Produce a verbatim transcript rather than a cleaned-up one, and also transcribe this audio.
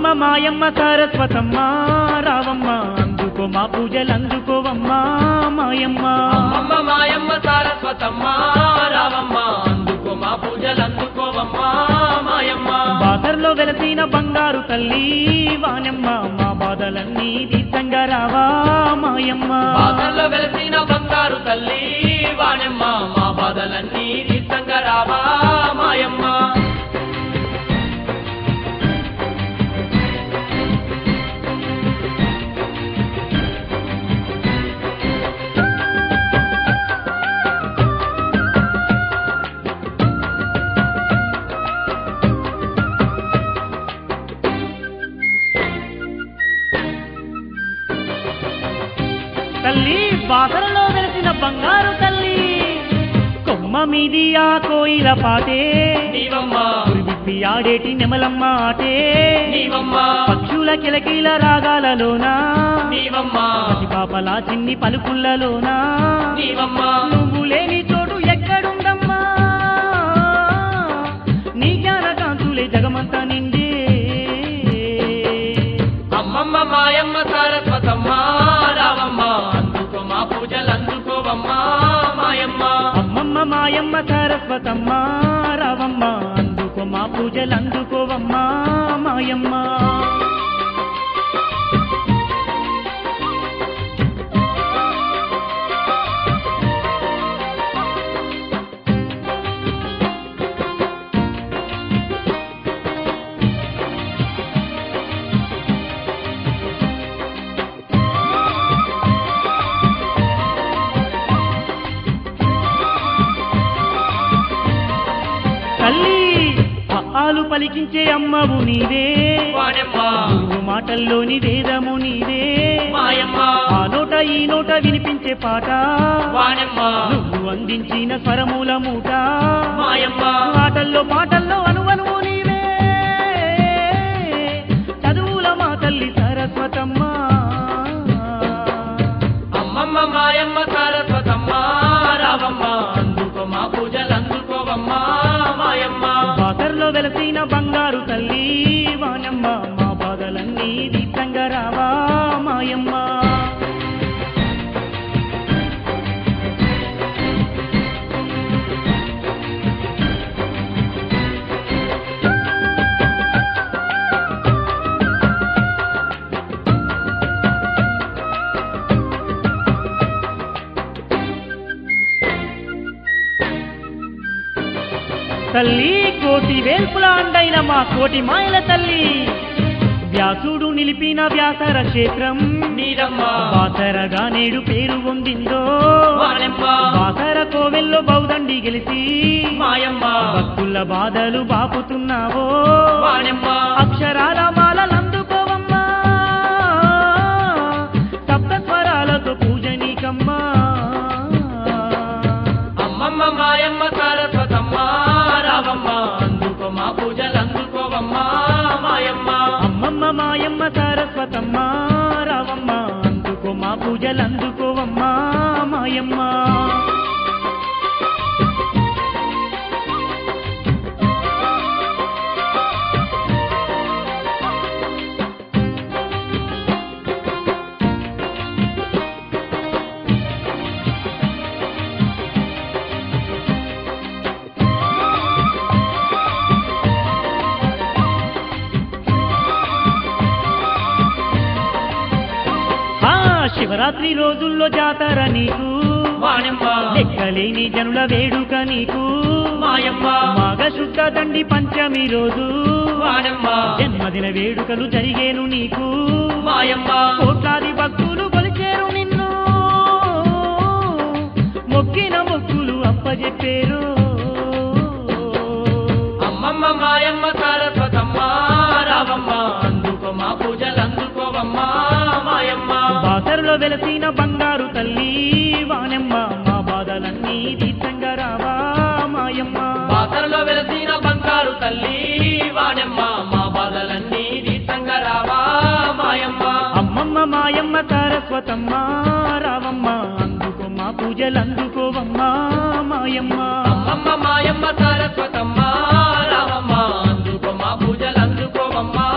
మాయమ్మ సరస్వతమ్మ రావమ్మ అందుకో మా పూజలు అందుకోవమ్మ మాయమ్మ అమ్మమ్మ మాయమ్మ సరస్వతమ్మ రావమ్మ అందుకో మా పూజలు అందుకోవమ్మ మాయమ్మ బాసర్లో వెలసిన బంగారు తల్లి వానమ్మ మా బాధలన్నీ తీర్థంగా రావా మాయమ్మ బాసర్లో వెలసిన బంగారు తల్లి వానమ్మ మా బాధలన్నీ తీర్థంగా రావా మాయమ్మ తల్లి బాసరలో వెలిసిన బంగారు తల్లి కొమ్మ మీది ఆ కోయిల పాటే నీవమ్మ విప్పి ఆడేటి నెమలమ్మ ఆటే నీవమ్మ పక్షుల కిలకిల రాగాలలోనా నీవమ్మ పాపలా చిన్ని పలుకుల్లలోనా నీవమ్మ నువ్వు లేని చోటు ఎక్కడుందమ్మా నీ జ్ఞానకాంతులే జగమంతా నిండే అమ్మమ్మ మాయమ్మ సరస్వతమ్మ రావమ్మ అందుకో మా పూజలు అందుకోవమ్మ మాయమ్మ అమ్మమ్మ మాయమ్మ సరస్వతమ్మ రావమ్మ అందుకో మా పూజలు అందుకోవమ్మ మాయమ్మ తల్లి ఆలు పలికించే అమ్మవు నీవే వానమ్మ గురువు మాటల్లోని వేదము నీవే మాయమ్మ ఆ నోట ఈ నోట వినిపించే పాట వానమ్మ నువ్వు అందించిన స్వరమూల మూట మాయమ్మ ఆటల్లో పాటల్లో అనువనువు నీవే చదువుల మా తల్లి సరస్వతమ్మ అమ్మమ్మ మాయమ్మ సరస్వతమ్మ రావమ్మ అందుకో మా పూజలు అందుకోవమ్మ మాయమ్మ బాసర్లో వెలసిన బంగారు తల్లి వానమ్మ మా బాధలన్నీ దీప్తంగా రావా మాయమ్మ తల్లి కోటి వేల్పుల అండైన మా కోటి మాయల తల్లి వ్యాసుడు నిలిపిన వ్యాసర క్షేత్రం నీరమ్మ బాసరగా నేడు పేరు పొందిందో వానమ్మ బాసర కోవెల్లో బౌదండి గెలిచి మాయమ్మ భక్తుల బాధలు బాపుతున్నావో వానమ్మ అక్షరాల మాలలందుకోవమ్మా సప్త స్వరాలతో పూజ నీకమ్మా అమ్మమ్మ మాయమ్మ సరస్వతమ్మ రావమ్మ అందుకో మా పూజలు అందుకోవమ్మ మాయమ్మ అమ్మమ్మ మాయమ్మ సరస్వతమ్మ రావమ్మ అందుకో మా పూజలు అందుకోవమ్మా మాయమ్మ శివరాత్రి రోజుల్లో జాతర నీకు వానమ్మ లెక్కలేని జనుల వేడుక నీకు మాయమ్మ మాఘ శుద్ధ దండి పంచమి రోజు వానమ్మ జన్మదిన వేడుకలు జరిగేను నీకు మాయమ్మ కోట్లాది భక్తులు కొలిచేరు నిన్ను మొక్కిన మొక్కులు అప్పజెప్పేరు అమ్మమ్మ మాయమ్మ సరస్వతమ్మ రావమ్మ అందుకో మా పూజలు అందుకోవమ్మ మాయమ్మ బాసరలో వెలసిన బంగారు తల్లి వానమ్మ మా బాధలన్నీ తీర్థంగా రావా మాయమ్మ బాసరలో వెలసిన బంగారు తల్లి వానమ్మ మా బాధలన్నీ తీర్థంగా రావా మాయమ్మ అమ్మమ్మ మాయమ్మ సరస్వతమ్మ రావమ్మ అందుకో మా పూజలు అందుకోవమ్మా మాయమ్మ అమ్మమ్మ మాయమ్మ సరస్వతమ్మ రావమ్మ అందుకో మా పూజలు అందుకోవమ్మ